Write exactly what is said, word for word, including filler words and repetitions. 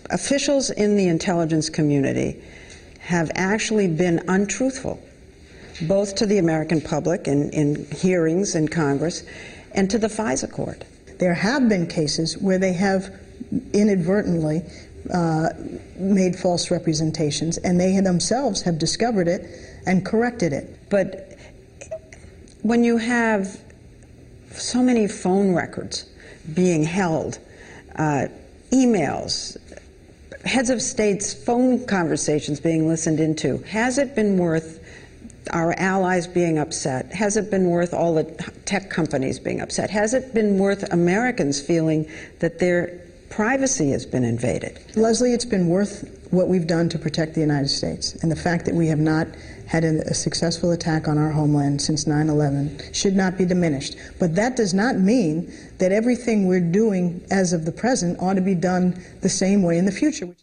officials in the intelligence community have actually been untruthful, both to the American public in, in hearings in Congress and to the FISA court. There have been cases where they have inadvertently uh, made false representations, and they themselves have discovered it and corrected it. But when you have so many phone records being held, uh, emails, heads of states' phone conversations being listened into, has it been worth our allies being upset? Has it been worth all the tech companies being upset? Has it been worth Americans feeling that their privacy has been invaded? Leslie, it's been worth what we've done to protect the United States. And the fact that we have not had a, a successful attack on our homeland since nine eleven should not be diminished. But that does not mean that everything we're doing as of the present ought to be done the same way in the future.